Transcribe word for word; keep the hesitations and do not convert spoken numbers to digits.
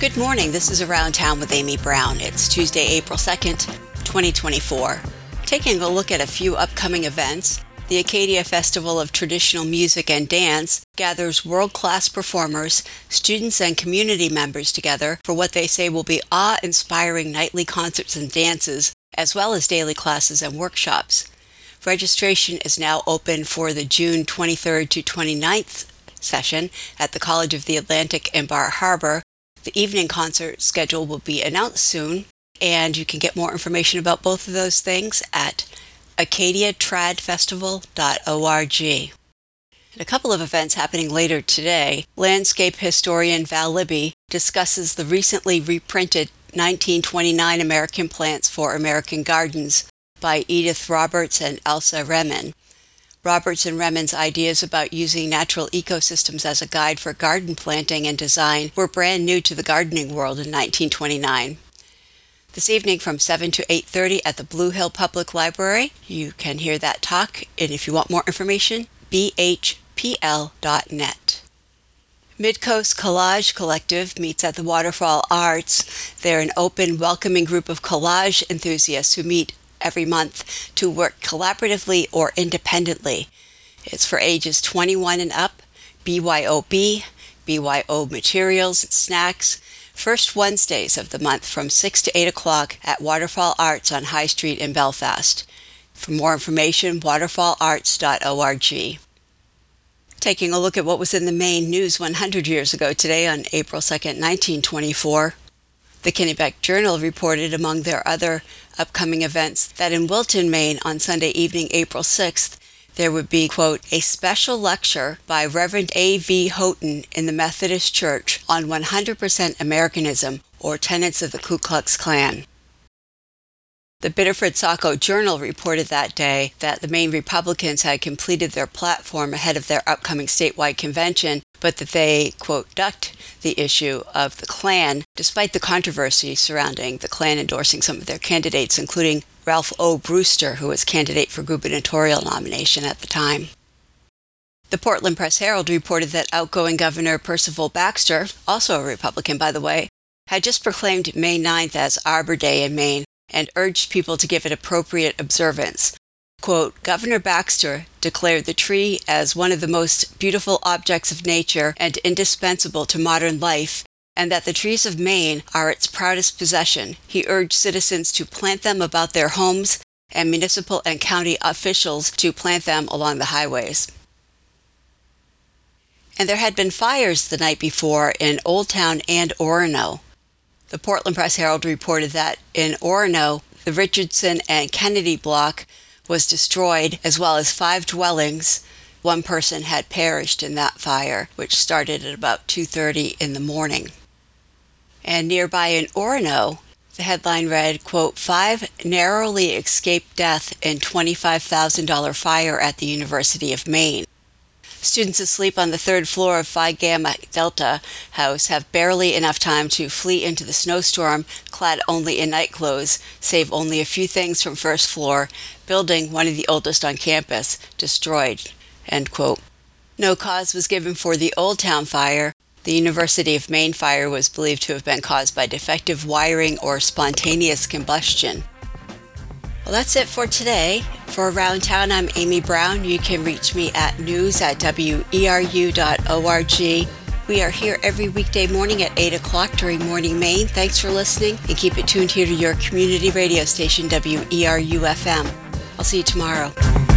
Good morning, this is Around Town with Amy Brown. It's Tuesday, April second, twenty twenty-four. Taking a look at a few upcoming events, the Acadia Festival of Traditional Music and Dance gathers world-class performers, students, and community members together for what they say will be awe-inspiring nightly concerts and dances, as well as daily classes and workshops. Registration is now open for the June twenty-third to twenty-ninth session at the College of the Atlantic in Bar Harbor. The evening concert schedule will be announced soon, and you can get more information about both of those things at acadia trad festival dot org. And a couple of events happening later today. Landscape historian Val Libby discusses the recently reprinted nineteen twenty-nine American Plants for American Gardens by Edith Roberts and Elsa Remen. Roberts and Remen's ideas about using natural ecosystems as a guide for garden planting and design were brand new to the gardening world in nineteen twenty-nine. This evening from seven to eight thirty at the Blue Hill Public Library, you can hear that talk, and if you want more information, b h p l dot net. Midcoast Collage Collective meets at the Waterfall Arts. They're an open, welcoming group of collage enthusiasts who meet every month to work collaboratively or independently. It's for ages twenty-one and up, B Y O B, B Y O materials, and snacks. First Wednesdays of the month from six to eight o'clock at Waterfall Arts on High Street in Belfast. For more information, waterfall arts dot org. Taking a look at what was in the Maine news one hundred years ago today on April second, nineteen twenty-four. The Kennebec Journal reported among their other upcoming events that in Wilton, Maine on Sunday evening, April sixth, there would be, quote, a special lecture by Reverend A V Houghton in the Methodist Church on one hundred percent Americanism, or tenets of the Ku Klux Klan. The Biddeford Saco Journal reported that day that the Maine Republicans had completed their platform ahead of their upcoming statewide convention, but that they, quote, ducked the issue of the Klan, despite the controversy surrounding the Klan endorsing some of their candidates, including Ralph O. Brewster, who was candidate for gubernatorial nomination at the time. The Portland Press-Herald reported that outgoing Governor Percival Baxter, also a Republican by the way, had just proclaimed May ninth as Arbor Day in Maine and urged people to give it appropriate observance. Quote, Governor Baxter declared the tree as one of the most beautiful objects of nature and indispensable to modern life, and that the trees of Maine are its proudest possession. He urged citizens to plant them about their homes and municipal and county officials to plant them along the highways. And there had been fires the night before in Old Town and Orono. The Portland Press-Herald reported that in Orono, the Richardson and Kennedy block was destroyed, as well as five dwellings. One person had perished in that fire, which started at about two thirty in the morning. And nearby in Orono, the headline read, quote, five narrowly escaped death in twenty-five thousand dollars fire at the University of Maine. Students asleep on the third floor of Phi Gamma Delta House have barely enough time to flee into the snowstorm, clad only in nightclothes, save only a few things from first floor, building, one of the oldest on campus, destroyed, end quote. No cause was given for the Old Town fire. The University of Maine fire was believed to have been caused by defective wiring or spontaneous combustion. Well, that's it for today. For Around Town, I'm Amy Brown. You can reach me at news at W E R U dot org. We are here every weekday morning at eight o'clock during Morning Maine. Thanks for listening, and keep it tuned here to your community radio station, W E R U F M. I'll see you tomorrow.